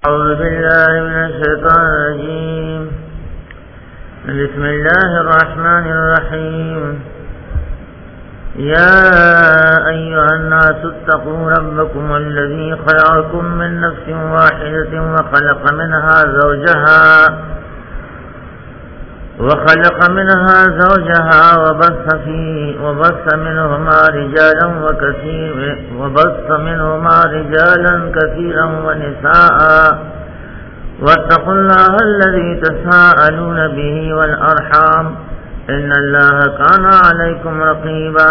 أعوذ بالله من الشيطان الرجيم. بسم الله الرحمن الرحيم. يا أيها الناس اتقوا ربكم الذي خلقكم من نفس واحدة وخلق منها زوجها وبث منهما رجالا كثيرا ونساء واتقوا الله الذي تساءلون به والأرحام إن الله كان عليكم رقيبا.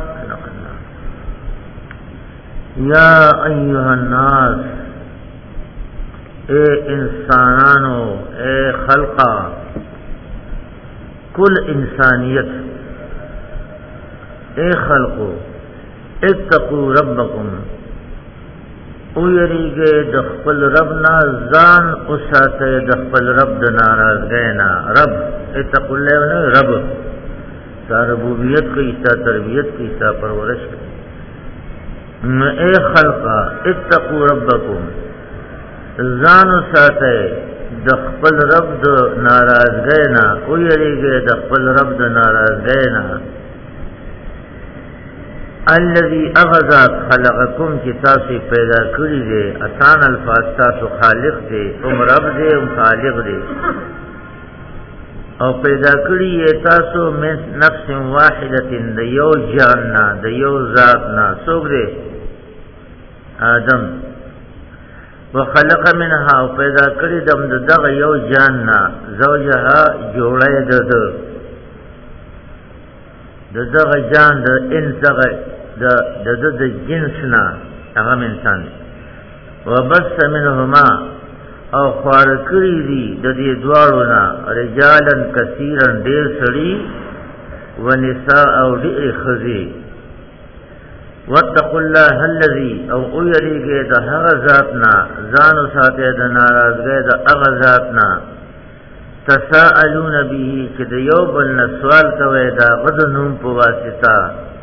يا أيها الناس اے انسانانو اے خلقا کل انسانیت اے خلقو اتقوا ربکم او یریگے دخپل ربنا زان اساتے دخپل رب دناراز گئنا رب اتقوا اللہ رب تا ربوبیت کی تا تربیت کی تا پرورش کی اے خلقا اتقوا ربکم زان اساتے دخپل رب د ناراض گئنا او یریگے دخپل رب د ناراض گئنا الذي اغذات خلقکم کی تاسی پیدا کری دے آسان الفاظ تاسو خالق دے ام رب دے ام خالق دے او پیدا کری تاسو من نفس واحدت دیو جاننا دیو ذاتنا سوک دے آدم وخلق منها او پیدا کړی دم دغه یو جاننا زوجها جوړه دغه جان د انسغه د جنسنا هغه انسان وبث منهما او خار کړی دي د دې دواړو نه رجالن کثیرن ډیر سړي ونساء او ډیر خزي واتقوا الله الذي او يريګه د هغه ذاتنا ځانو ساته د ناراضګۍ د هغه ذاتنا تساءلون به چې د یو بل نه سوال کوي دا غدنوم په واسطه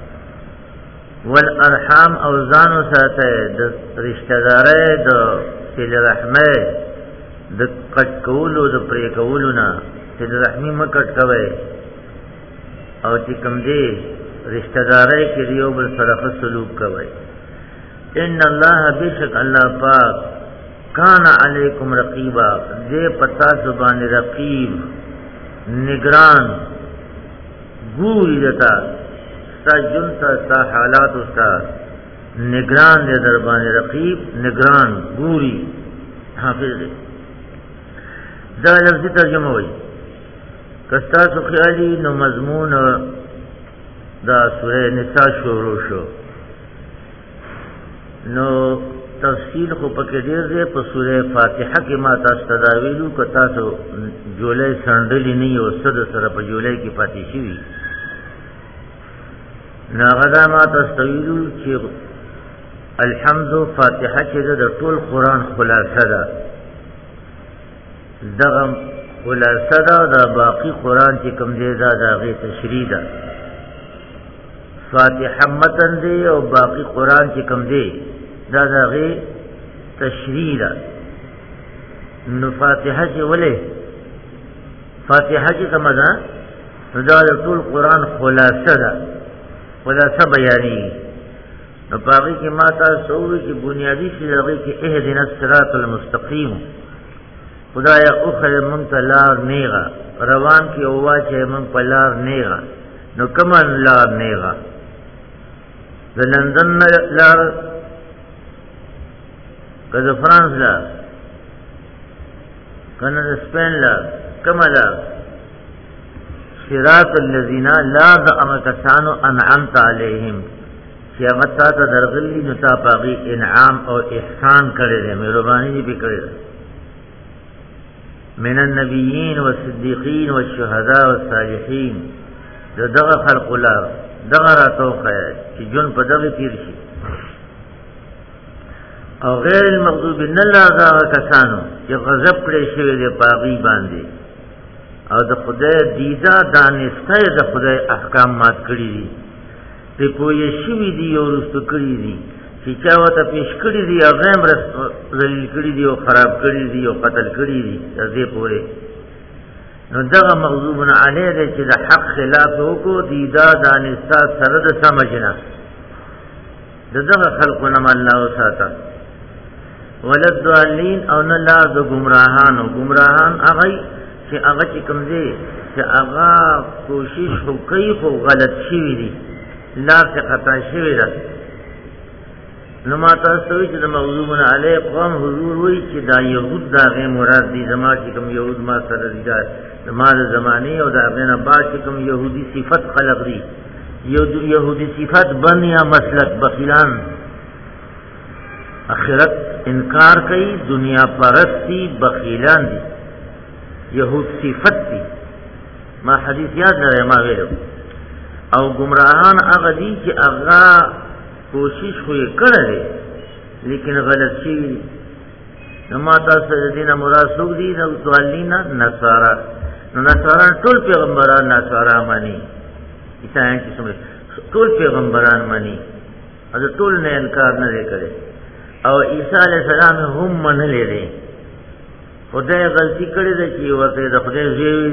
والارحام او ځانو ساته د رشتہ دارۍ د صله رحمه د کټ کولو د پرې کولو نه چې د رحمی مکټ کوي او چې کوم دی رشتہ دارای کې دیو بل سره سلوک کوي ان الله بیشک الله پاک کان علیکم رقیبا دې پتا زبان رقیب نگران ګوري دتا سجنتا سا حالات استا نگران دې دربان رقیب نگران ګوري حافظ دا لفظی ترجمه وي کستا سو خیالی نو مضمون دا سورہ نساء شروع شو نو تفصیل خو پکې ډیر دی په سورہ فاتحه کې ما تاسو تداویلو ک تاسو جولای سندلی نه یو صد سره په جولای کې پاتې شي ناغدا ما تاسو ویلو چې الحمد فاتحه کې د ټول قران خلاصه ده دغه خلاصه ده د باقی قران چې کوم دی دا دغه تشریح ده فاتحه متن دی او باقی قران چې کوم دی دا دغه تشریح ده نو فاتحه چې ولې فاتحه چې کومه ده دا ټول قران خلاصه ده خلاصه بیانې نو باقی کې ما تاسو وی چې بنیادی شی دغه کې اهدنا الصراط المستقیم خدایا او خیر منتلار نیغا روان کی اووا چې من پلار نیغا نو کمن لار نیغا د لندن لار کله فرانس لار کنه سپین لار کملا صراط الذین لا ذمکسانو انعمت علیہم چې هغه ته درغلی نو تا پاغي انعام او احسان کړی دی مهرباني دې کړی دی من النبیین والصدیقین والشهداء والصالحین دغه خلق لار دغه راتوخه چې جون په دغه تیر شي او غیر المغضوب ان الله کسانو چې غضب کړي شوی دی پاغي باندې او د خدای دیدا دانسته د خدای احکام مات کړی دي په پوهې شوی دی او رستو کړی دي چې چې چا وته پیش کړی دی او غیم ذلیل کړی دی او خراب کړی دی او قتل کړی دی دې پورې نو دغه مغضوب علیه دی چې د حق خلاف وکړو دی دا دانستا سره د سمجنه دغه خلقونه الله ساته ولد ضالین او نه لا د گمراهان او گمراهان هغه چې هغه چې کوم دی چې هغه کوشش وکړي خو غلط شي دي لا څه خطا شي ده نو ما تاسو چې د مغضوب علیه قوم حضور وی چې دا يهود دا غي مراد دي زما چې کوم يهود ما سره دي د مال زمانه او دا غنه با چې کوم يهودي صفت خلق دي يهودي صفت بن یا مسلک بخیلان اخرت انکار کوي دنیا پرستی بخیلان دي يهود صفت دي ما حدیث یاد نه ما ویلو او گمراهان هغه دي چې هغه کوشش خو یې کړې لیکن غلط شي نو ما تاسو د دینه مراد څوک دي نو ضالینا نصارا نو نصارا ټول پیغمبران نصارا مانی عیسایان چې څومره ټول پیغمبران مانی از ټول نه انکار نه کړي او عیسی علی السلام هم منلې دي خدای غلطی کړې ده چې ورته د خدای زوی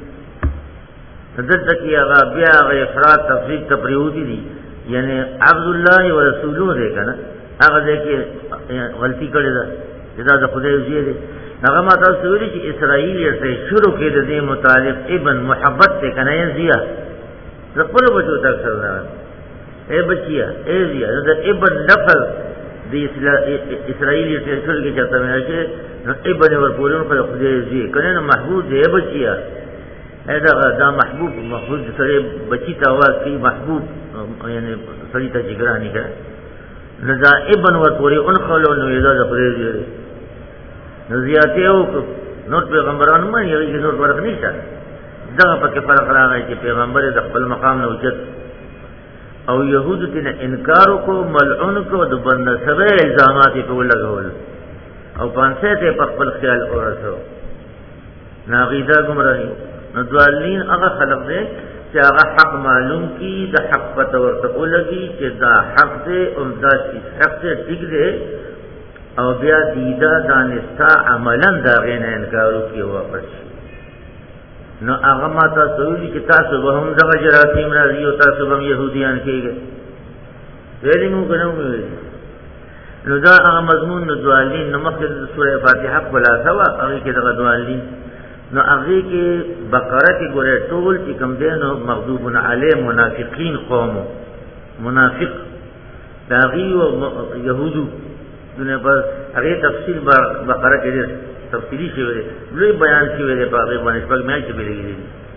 دلته کې هغه بیا هغه افراط تفریق تپریودي دي یعنی عبد الله ورسوله دې کنه هغه دې کې غلطی کړې ده چې دا د خدای زوی دی هغه ما تاسو ویلي چې اسرائیل یې شروع کړي د دې متعلق ابن محبت ته کنه یې زیه خپل بچو تک سره اے بچیا اے زیه دا ابن لفظ د اسرائیل یې شروع کې چاته مې چې نو ابن ورپورون په خدای زوی کنه نو محبوب دې بچیا دا محبوب سره بچی ته आवाज کوي محبوب یعنی سړی ته جګرانی کړه لذا ابن ورپورې ان خلو نو یدا د خدای زوی نو زیاته او نور پیغمبرانو باندې یو نور فرق نشته دا پکې فرق راغی چې پیغمبر د خپل مقام نه اوچت او يهود دې انکار کو ملعون کو د بند سره الزامات په لګول او پانسه ته په خپل خیال اورسو ناغیدا گمراهی نو دوالین هغه خلق دې چې هغه حق معلوم کی د حق پته ورته ولګي چې دا حق دې او دا حق دې ټیک دې او بیا دیدا دانستا عملا دا غین انکار کوي واپس نو هغه ما تاسو ویلي چې تاسو به هم دغه جراثیم راځي او تاسو به يهوديان کېږئ ویلي مو کنه ویلي نو دا هغه مضمون د دوالین نو مخکې د سوره فاتحه خلاصه وا هغه کې دغه دوالین نو هغه کې بقره کې ګوره ټول چې کوم دي نو مغضوب علی منافقین قوم منافق داغي او يهودو دنه پر هغه تفصیل بقره کې تفصیلی شوی دی لوی بیان شوی دی په هغه باندې په مې چې بلګی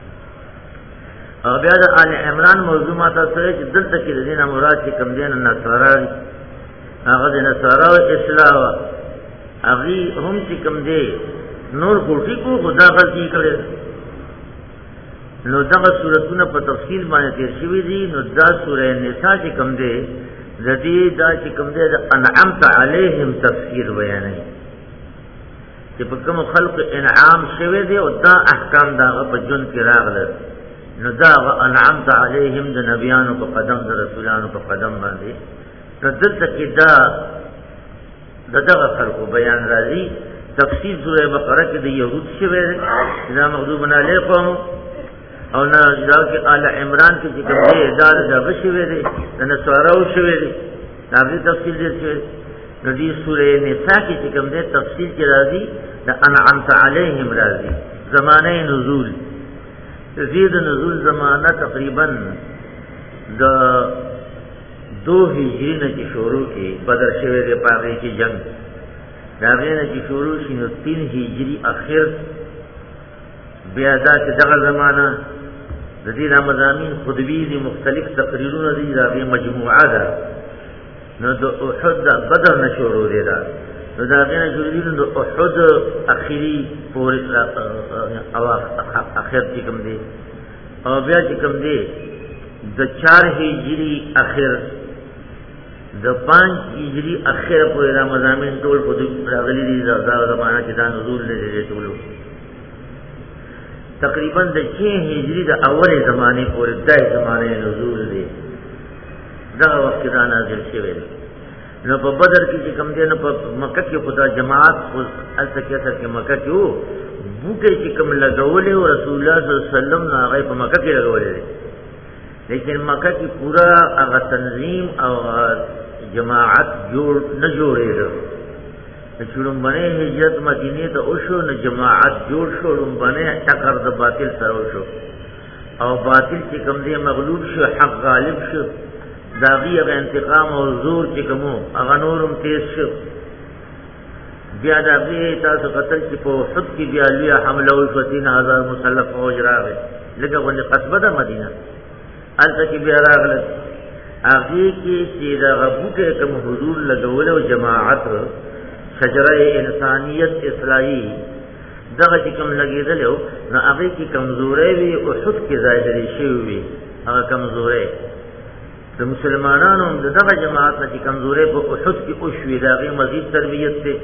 او بیا د آل عمران موضوع ماته سره چې دلته کې د دینه مراد چې کوم دین نصارا هغه د نصارا او اسلام هغه هم چې کوم دی نور کوټی کو خدا غلطی کړي نو دغه سورتونه په تفصیل باندې تیر شوی دي نو دا سوره نساء چې کوم دی زدی دا چې کوم دی د انعمت علیهم تفسیر بیانوي چې په کوم خلق انعام شوه دی او دا احکام دا په جون کې راغله نو دا انعمت علیهم د نبیانو په قدم د رسولانو په قدم باندې دلته کې دا دغه خلق بیان راځي تفسیر سوره بقره کې د يهود شوه دی دا مغضوب علیه قوم او نه دا کې آل عمران کې چې کوم دی دا دغه شوه دی د نصارو شوه دی دا به تفصیل دي شوه نو دې سوره نساء کې چې کوم دې تفصیل کې راځي د انعمت علیهم راځي زمانه نزول زید نزول زمانہ تقریبا د 2 هجری نه چې شروع کې بدر شوه دې پاره کې جنگ دا غینه چې شروع شي نو 3 هجری اخر بیا دا چې دغه زمانہ د دې مضامین خطبی دي مختلف تقریرونه دي دا مجموعه ده نو د احد بدر نشورو دی دا نو دا غنه جوړیدل د احد اخیری پورې او اخر چې کوم دی او بیا چې کوم دی د 4 هجری اخر د 5 هجری اخر پورې د مضامین ټول په دې راغلي دي دا زمانہ چې دا نزول لري ټول تقریبا د 6 هجری د اوله زمانه پورې دای زمانه نزول دی دا وخت دا نازل شوی دی نو په بدر کې چې کوم دی نو په مکه کې خدا جماعت او التکیه کې مکه کې وو بوکې چې کوم لګولې او رسول الله صلی الله علیه وسلم هغه په مکه کې لګولې لیکن مکه کې پورا هغه تنظیم او جماعت جوړ نه جوړېده چړم باندې هجرت مدینه ته او شو نه جماعت جوړ شو لوم باندې ټکر د باطل سره شو او باطل چې کوم دی مغلوب شو حق غالب شو داغي هغه انتقام او زور چې کومو هغه نورم تیز شو بیا داغي تاسو قتل چې په حد کې بیا لوی حمله او 3000 مسلح فوج راغی لکه باندې قصبه د مدینه الته کې بیا راغله هغه کې چې دا غبو کې کوم حضور لګول او جماعت شجره انسانیت اصلاحي دغه چې کوم لګیدل نو هغه کې کمزورې وي او حد کې ظاهري شي وي هغه کمزورې د مسلمانانو دغه جماعت چې کمزورې په احد کې او شوي دغه مزید تربیت ته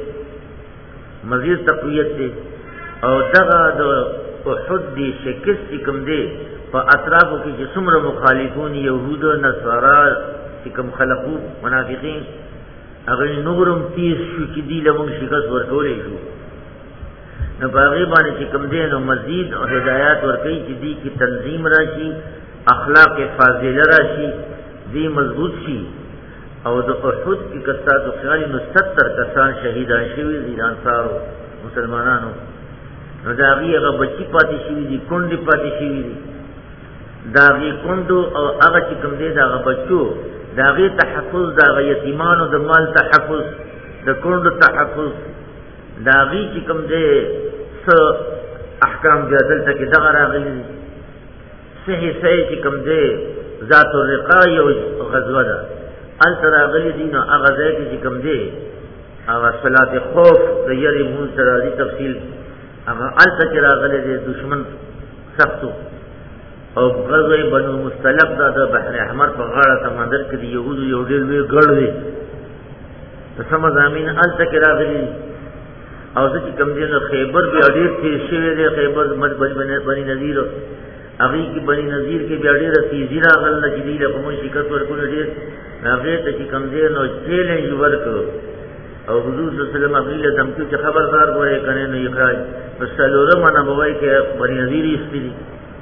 مزید تقویت ته او دغه د احد دي شکست کوم دی په اطرافو کې چې څومره مخالفون يهود او نصارا چې کوم خلقو منافقین هغه نورم تیز شو چې دی له موږ شکست ورکولې شو نو باغی باندې چې کوم دی نو مزید او هدایت ورکړي چې دی کی تنظیم راشي اخلاق فاضله راشي دی مضبوط شي او د احد کې کستا د خیال نو 70 کسان شهیدان شوي دي انصارو مسلمانانو نو دا هغه بچی پاتې شوي دي کونډې پاتې شوي دي داغي کندو او هغه چې کوم دی داغه بچو داغي تحفظ داغه یتیمانو د مال تحفظ د کندو تحفظ داغي چې کوم دی څه احکام جادل ته کې دغه راغلي صحیح چې کوم دی ذات الرقای او غزوه ده ان تراغلي دي نو هغه ځای کې چې کوم دی هغه صلات خوف د یری مون سره دي تفصیل هغه ال تراغلي دي دشمن سختو او غزوه بنو مستلق دا د بحر احمر په غاړه سمندر کې دی یهودو یو ډېر وی ګړ دی د سم زمين ال تک راغلي او چې کوم دی نو خیبر بیا ډېر تیز شوی دی خیبر بني نذیر هغه کې بني نذیر کې بیا ډېر تیزی راغل چې دی له کوم شکایت ورکول ډېر هغه ته چې کوم دی نو چیلنج ورکړو او حضور صلی الله علیه وسلم هغه له دمکی چې خبردار وره کنه نو اخراج رسولره منه بوای کې بني نذیر استری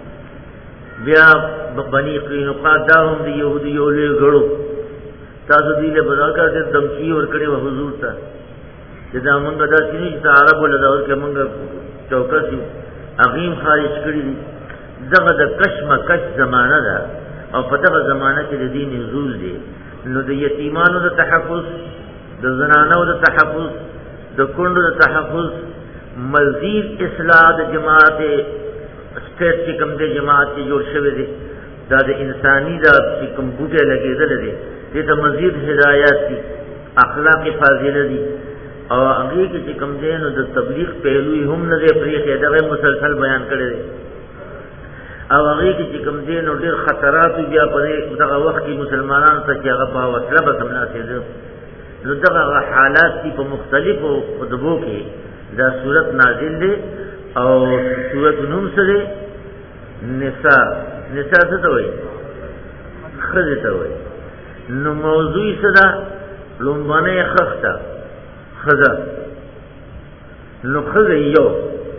بیا بنی قینقاع دا هم دی یهودی یو له غړو تاسو دې له بلاګه د دمکی ور کړی و حضور ته چې دا مونږ دا سینې چې عربو له دور کې مونږ چوکاسي اغیم خارج کړی دغه د کشمکش زمانہ ده او په دغه زمانہ کې د دین نزول دی نو د یتیمانو د تحفظ د زنانو د تحفظ د کندو د تحفظ مزید اصلاح د جماعت سټیټ چې کوم د جماعت جوړ شوی دی دا د انساني دا چې کوم بوټه لګیدل دي د مزید هدایت دي اخلاق فاضله دي او هغه کې چې کوم دی نو د تبلیغ پهلوی هم نه دی پرې دغه مسلسل بیان کړی دی او هغه کې چې کوم دی نو ډېر خطرات بیا په دغه وخت کې مسلمانانو ته چې هغه په وسله به سمناسي دي نو دغه حالات دي په مختلفو خطبو کې دا صورت نازل دي او صورت نوم سره نساء څه ته وایي خزه ته وایي نو موضوع صدا لومبانه خخته خزه نو خزه یو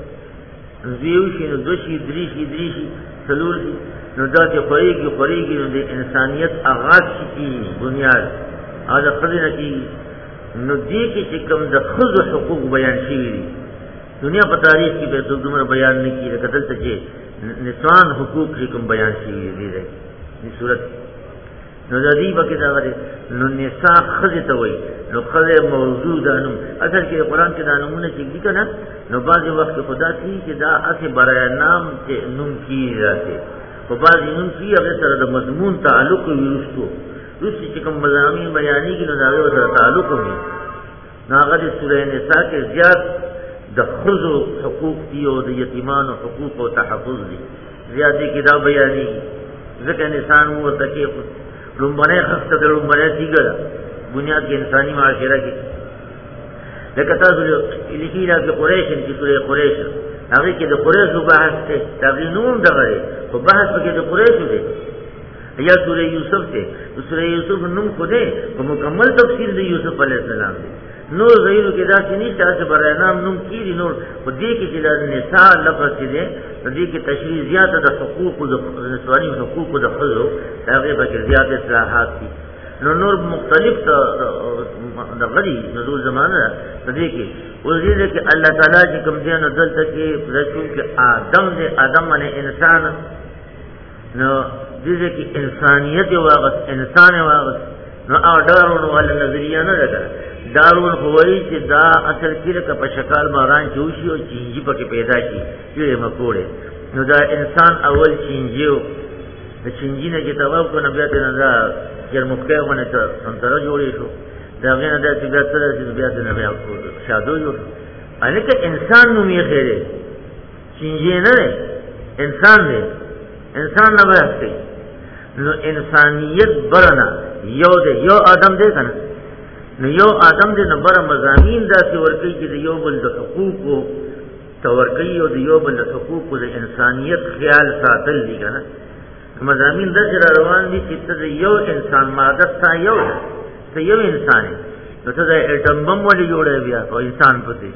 زیوشي نو دوشي دریشي سلور نو دا چې خوريږي نو د انسانيت آغاز شي بنیاد هغه خزه نه کی نو دې کې چې کوم د خزو حقوق بیان شي دنیا په تاریخ کې به دومره بیان نه کیږي کتل ته چې نسوان حقوق کوم بیان شي دي دې صورت نو د دې بکې دا غره نو نساء خزه ته وایي نو خزه موضوع ده نو اصل کې قرآن کې دا نمونه چې دي کنه نو بعضي وخت خدا چې دا اته برای نام چې نوم کیږي په بعضي نوم کې هغه سره د مضمون تعلق ویرستو روسي چې کوم مضامین بیانېږي نو دا سره تعلق وي نو هغه د سورې نساء کې زیات د خزو حقوق دي او د یتیمانو حقوق او تحفظ دي زیاتې کې دا بیانېږي ځکه انسان وو تکي لومبنه خسته د لومبنه دیګه بنیاد کې انساني معاشره کې لکه تاسو لیکي دا چې قریش چې سورې قریش هغه کې د قریش بحث ته تغینون دغه په بحث کې د قریش دي یا سورہ یوسف تے سورہ یوسف نم خودے وہ مکمل تفسیر دے یوسف علیہ السلام دے نور ظہیرو کے دا سنی چاہتے برای نام نم کیری نور خود دے کی چلا نساء لفظ دے دے کی تشریح زیادہ دا حقوق دا نسوانی حقوق دا خضو تاغیبہ کے زیادہ اصلاحات کی نور مختلف دا غری نزول زمانہ دے کی وزیر دے کہ اللہ تعالیٰ جی کم دے نزل تک رسول کے آدم دے آدم مانے انسان نو دیدے کی انسانیت واغس انسان واغس نو دارون والا نظریہ نہ لگا دارون ہوئی کہ دا اصل کلک پا شکال ماران چوشی اور چینجی پا کے پیدا کی کیڑے مکوڑے نو دا انسان اول چینجیو دا چینجی نے جتواب کو نبیات نظر جرمکے ہونے تا سنترہ جوڑی شو دا غیر دا تبیات ترہ سی نبیات نبیات شادو جو شو لیکن انسان نمی خیرے چینجی نہ انسان دے انسان نہ بہتے نو انسانیت برنا یو دے یو آدم دے کنا نو یو آدم دے نو برا مضامین دا سی ورکی کی دے یو بل دا حقوق کو تورکی دے یو بل دا حقوق کو دے انسانیت خیال ساتل دی کنا مضامین دا جرا روان دی چیتا دے یو انسان مادت تا یو دا تا یو انسان ہے نو تا دا ایٹم بم والی جوڑے بیا تو انسان پتے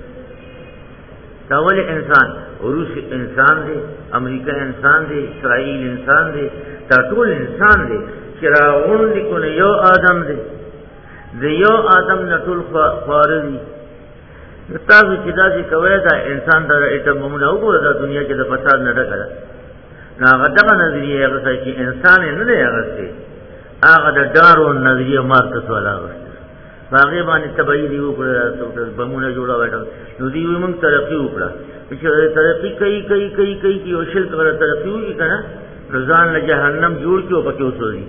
تاول انسان روس انسان دے امریکہ انسان دے اسرائیل انسان دے تاطول انسان دے چراغون دی کن یو آدم دے یو آدم نطول خواردی تاسو چدا سی کوئے دا انسان دا ایٹم بمنا ہوگو دا دنیا کے دا فساد نہ ڈکا نا غدقا نظریہ اغسا چی انسان ندے اغسے آغا دا دارون نظریہ مارکس والا اغسے باغی بانی تبایی دیو کرا بمونا جوڑا بیٹھا نو دیوی منگ ترقی اکڑا ترقی کئی کی او شلک کرا ترقی ہوئی کنا رضان لجہنم جوڑ کیو پکیو سوزی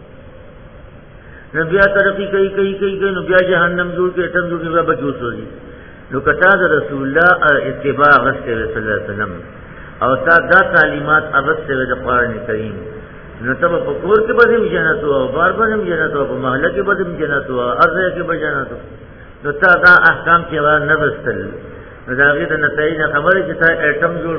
نو بیا ترقی کئی نو بیا جہنم جوڑ کے اتم جوڑ کے بیا پکیو سوزی نو کتا دا رسول اللہ اتباع غستے وی صلی اللہ علیہ وسلم او تا دا تعلیمات اغستے وی دا قرآن کریم نو تب پکور کے بدم جنت ہوا بار بدم جنت ہوا محلہ کے بدم جنت ہوا ارضے کے بجنت ہوا نو تا دا احکام کے بعد نبستل نو دا غیر نتائج خبر ہے کہ تا ایٹم جوڑ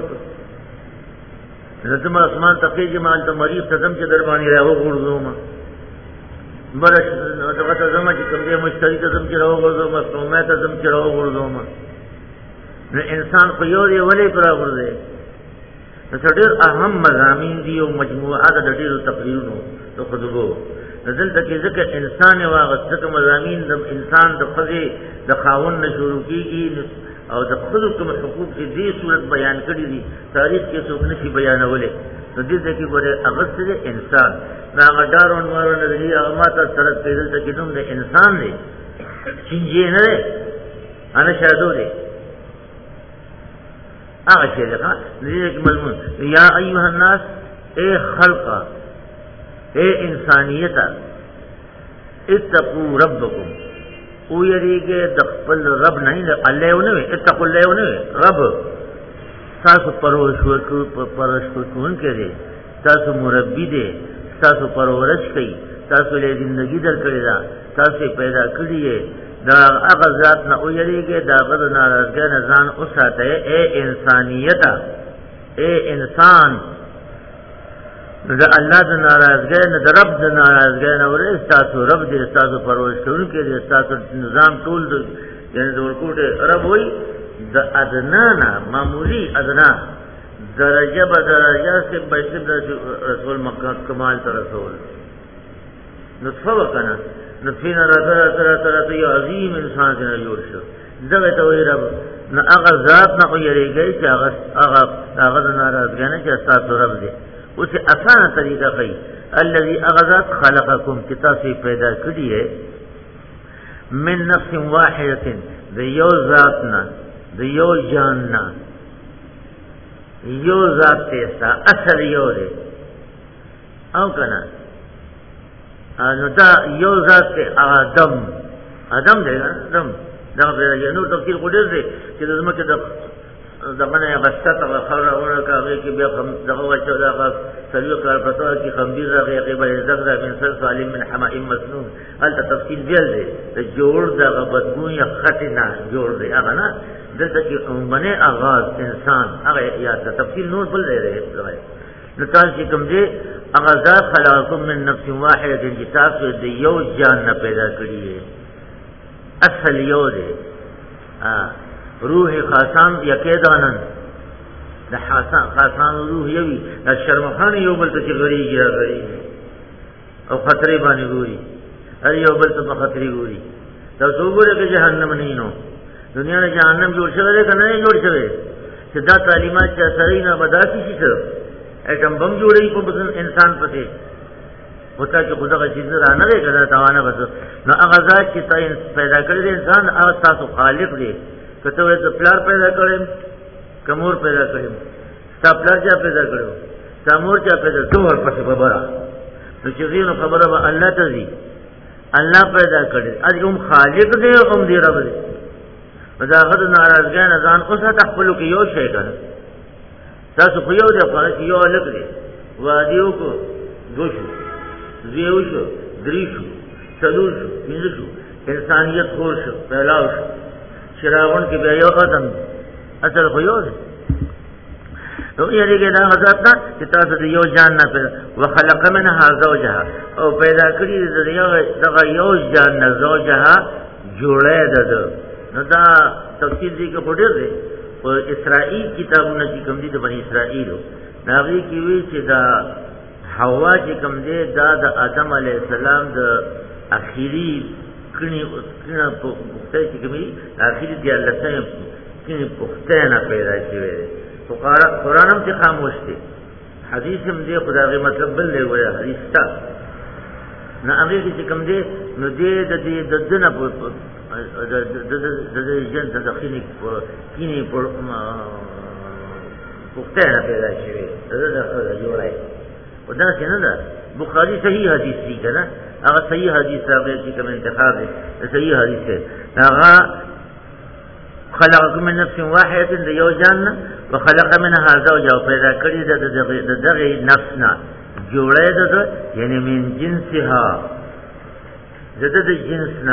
نو تم اسمان تقیج مال تو مریض تدم کے دربانی رہو گردوما برش نو تزمہ چی کم دے مشتری تدم کے رہو گردوما سومے تدم کے رہو گردوما نو انسان قیور یہ ولی پرا گردے نو ډېر اهم مضامین دی او مجموعه د ډېرو تقریرونو تو خطبو نزل تک ذکر انسان واغت مضامین د انسان د خزي د خاون نه شروع کیږي او د خزو کوم حقوق دې صورت بیان کړی دي تاریخ کې څوک نشي بیانولې نو دې ځکه ګوره اغست د انسان دا غډارون مارو نه دی هغه ماته سره پیدل ته کېدم د انسان دی چینجی نه انا شادو دی آغا لکھا نزیدہ کی مضمون یا ایوہ الناس اے خلقا اے انسانیتا اتقو ربکم او یریگے دخپل رب نہیں اللہ انوے اتقو اللہ انوے رب تاسو پرورش کون کے دے تاسو مربی دے تاسو پرورش کئی تاسو لے زندگی در کرے دا تاسو پیدا کریے دا اغذات نہ اویری گے دا غد ناراضگی نزان اساتے اے انسانیتا اے انسان دا اللہ دا ناراضگی نہ دا رب دا ناراضگی نہ اور استاسو رب دے استاسو پرورش کرن کے دے استاسو نظام طول دے یعنی دور کوٹے رب ہوئی دا ادنانا معمولی ادنا درجہ بدرجہ سے بیسب رسول مکہ کمال تا رسول نطفہ وکنا نطفینا رتا یہ عظیم انسان کے نجوڑ شو دغه ته وی رب نو هغه ذات نه یریږي چې هغه ناراض غنه چې تاسو رب دې اوس آسان طریقہ کوي الذي اغذات خلقکم چې تاسو پیدا کړی ہے من نفس واحده د یو ذاتنا د یو جاننا یو ذات ته اصل یو دی او کنه نو دا یو ذات ته آدم دی آدم دا به نو تفصیل کوډر دی چې زمکه د باندې غشت او خبره ورکه هغه کې بیا کوم دغه وچو دا سلو کار پتو کې خمبیر راغی قبل زغرا من سر سالم من حماء مسنون هل تفصیل بیل دی ته جوړ دا بدبو یا خټینا جوړ دی هغه نه دته کې باندې آغاز انسان هغه یا تفصیل نور بل دی نو تاسو کوم دی اغذات خلقکم من نفس واحده چې تاسو د یو جان نه پیدا کړی ہے اصل یو دی روح خاصان یکیدانن د خاصان روح یوی د شرمخان یو بل ته غریږي او خطرې باندې ګوري هر یو بل ته خطرې ګوري تاسو وګورئ چې جهنم نه نو دنیا نه جهنم جوړ شوی دی کنه جوړ شوی چې دا تعلیمات چې سړی نه بداسي شي څه ایټم بم جوړي په انسان پته ہوتا چې خدای غږی نه نه کړه توانه بس نو هغه ذات چې پیدا کړی دی انسان هغه تاسو خالق دی کته وې ته پلار پیدا کړم کمور پیدا کړم تا پلار چا پیدا کړو تا مور چا پیدا ټول پسې خبره نو چې زینو خبره به الله ته دی الله پیدا کړی اجم خالق دی او هم دی رب دی دا غد ناراضګان ځان اوسه تخپلو کې یو شی کړ تاسو خو یو دی خو یو الګ دی وادیو کو دوشو زیوشو دریشو سلوشو پینزشو انسانیت خورشو پہلاوشو شراغن کی بیا یو قدم اصل خو یو دی تو یہ دیکھے دا غزاتنا کہ تاسو دی یو جاننا پیدا وخلق منها زوجها او پیدا کری دی یو جاننا زوجها جوڑے دا نو دا تفسیر دی که پوڑیر دی و اسرائیل کتابونا چی کم دی دا بنی اسرائیلو ناغی کیوی چی دا حوا چې کوم دی دا د آدم علیه السلام د اخیری کړي پخته چې کومي اخیری دی الله سره کړي پخته نه پیدا شوی دی قرآن هم چې خاموش دی حدیث هم دی خدای مطلب بل دی وایي حدیث تا نه هغه چې کوم دی نو دی د دې د دنه د جن د دخینی کینی پخته نه پیدا شوی دا جوړای ودا څنګه ده بخاری صحیح حدیث دی کنه هغه صحیح حدیث راغلی چې کوم انتخاب دی صحیح حدیث دی هغه خلقکم من نفس واحده د یو جان وخلق منها زوجها پیدا کړی د دغه نفسنا جوړې ده یعنی من جنسها د جنسنا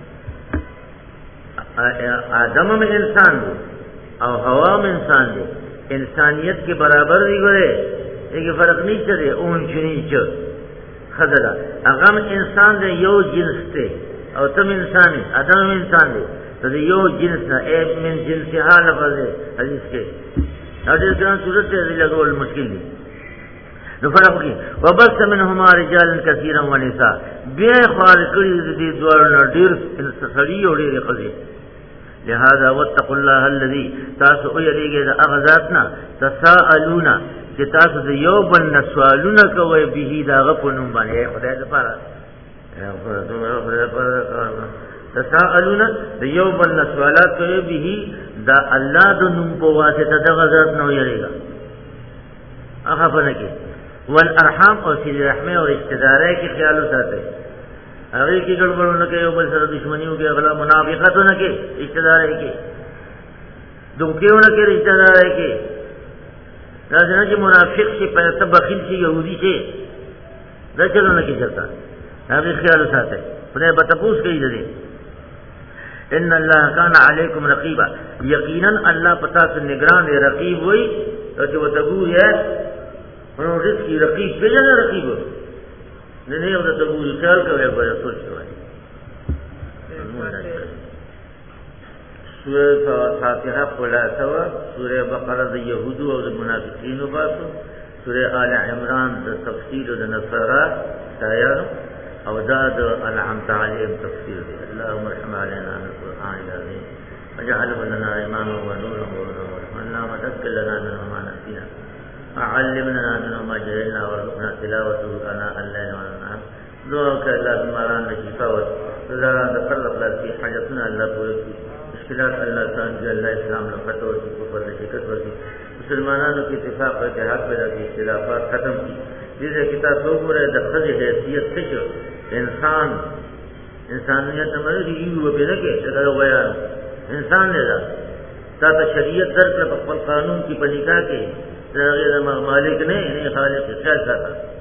آدم میں انسان دی او حوا میں انسان دی انسانیت کے برابر دی گرے ایک فرق نہیں چلے اون چنی چل خدرہ اغم انسان دے یو جنس تے او تم انسان ہے آدم میں انسان دے تو دے یو جنس نا اے من جنس حال لفظ ہے حدیث کے حدیث کران صورت تے دے لگول مشکل دی نو فرق کی وبث منهما رجالا كثيرا ونساء بے خالقی دی دوارنا دیر سڑی اور دیر قضی لہذا واتقوا الله الذي تاسو یریږي د اغذاتنا تساءلون چې تاسو د یو بل سوالونه کوي به دا غپونم باندې خدای دې پاره تساءلون د یو بل سوالات کوي به دا الله د نوم په واسطه د غذات نو یریږي هغه په کې والارحام او سید رحمه او رشتہ داري کې خیال وساتئ هغه کې ګډوډونه کوي او بل سره دښمنیو کې غلا منافقتونه کې رشتہ داري کې دوکېونه کې رشتہ داري کې دا څنګه چې منافق شي په تبخیل شي يهودي شي دا چلونه کې چلتا هغه خیال وساتئ خدای به تاسو کوي دې ان الله کان علیکم رقیبا یقینا الله پتا سے نگران رقیب وای چې وتبو ہے نو رزق رقیب به نه رقیب نه نه د تبو خیال کوي په سوچ کوي سورہ فاتحہ خلاصہ سورہ بقرہ د یهودو او د منافقینو باسو سورہ آل عمران د تفسیر د نصارا دایا او دا د انعام تعالی تفسیر دی اللهم ارحم علينا القرآن العظیم واجعله لنا اماما ونورا ورحمنا وذكر لنا منه ما نسينا وعلمنا منه ما جهلنا وارزقنا تلاوته آناء الليل والنهار دعاك اللهم ارحمنا شفاء وزارا تقرب لك في حاجتنا الله پوری مشکلات اللہ تعالی اللہ اسلام نے فتح اور کفر نے شکست ورزی مسلمانانوں کی اتفاق پر حق پیدا کی اختلافات ختم کی جسے کتاب سوگو رہے دخل حیثیت سچو انسانیت نمائے یو پیدا کے چکر گیا انسان نے دا تا شریعت در کے قانون کی پنکا کے مالک نے انہیں خالق خیال تھا